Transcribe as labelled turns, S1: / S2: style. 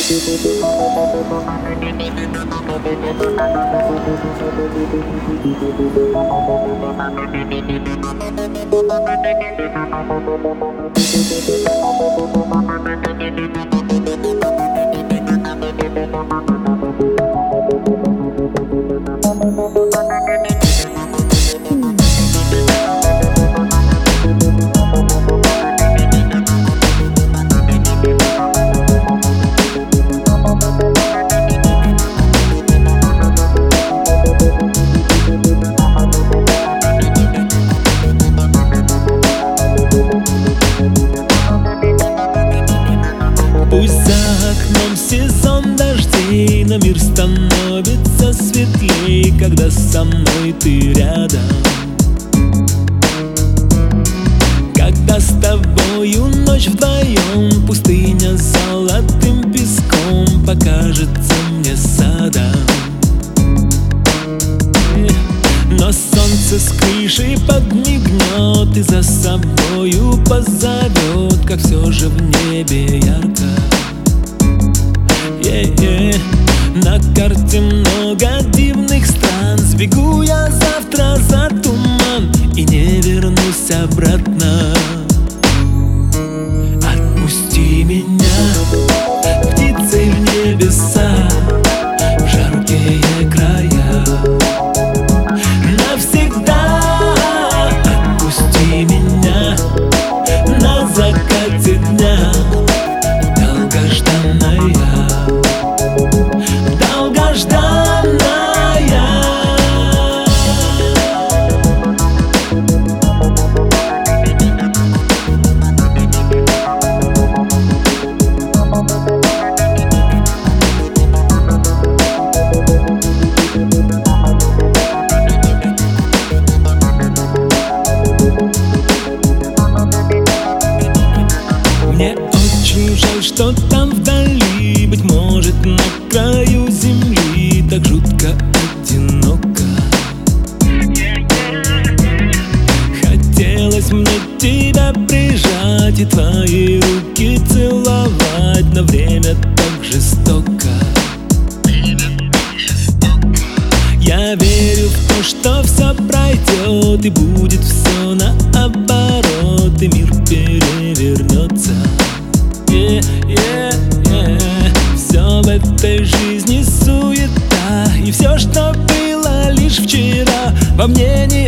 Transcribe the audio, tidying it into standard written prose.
S1: Пусть за окном сезон дождей, но мир становится светлей, когда со мной ты рядом. Когда с тобою ночь вдвоем, пустыня золотым песком покажется мне садом. Но солнце с крыши подмигнет и за собою позовет, как все же в небе ярко. На карте много дивных стран. Сбегу я завтра за туман и не вернусь обратно. Отпусти меня птицей в небеса, в жаркие края. Навсегда отпусти меня на закате дня, долгожданная. Мне очень жаль, что там вдали, быть может, на краю земли, так жутко одиноко. Хотелось мне тебя прижать и твои руки целовать, но время так жестоко. Я верю в то, что все пройдет и будет все наоборот, и мир перевернется. Все в этой жизни суета, и все, что было лишь вчера, во мне не